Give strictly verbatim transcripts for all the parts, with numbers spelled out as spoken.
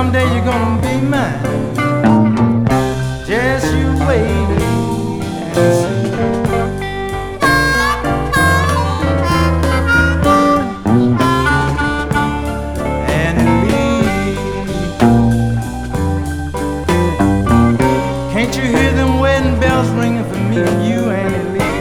someday you're gonna be mine. Just you wait and see. Can't you hear them wedding bells ringing for me and you, Annie Lee?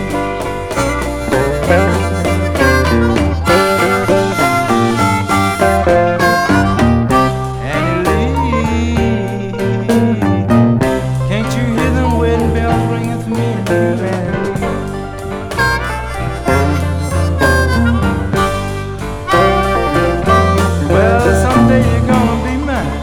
Annie Lee, can't you hear them wedding bells ringing for me and you, Annie Lee? Well, someday you're gonna be mine.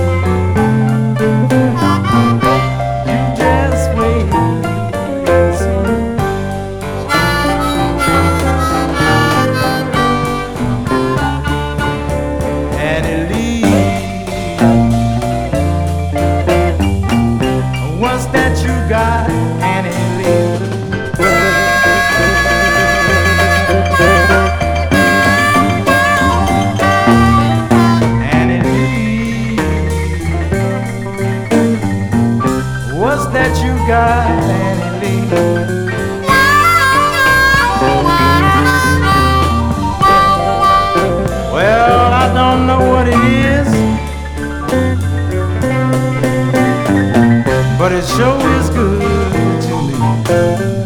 What's that you got, Annie Lee? Annie Lee, what's that you got, Annie Lee? Well, I don't know what it is, but it sure is good to me.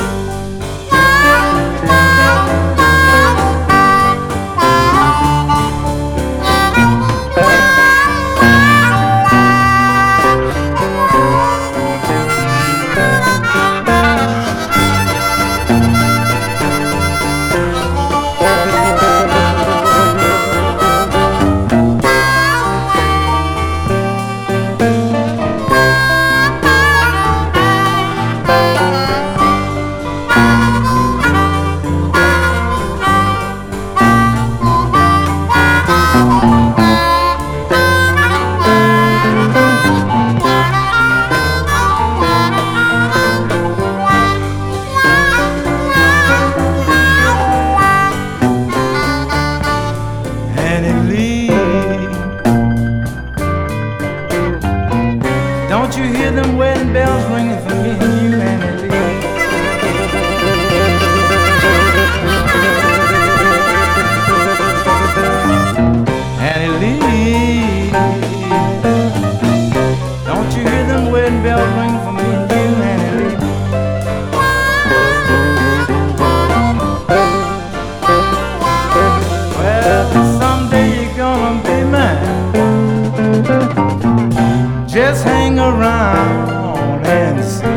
Don't you hear them wedding bells ringing for me and you, Annie Lee? Annie Lee, don't you hear them wedding bells ringing for me and you, Annie Lee? Well, someday you're gonna be mine. Just hang around and see.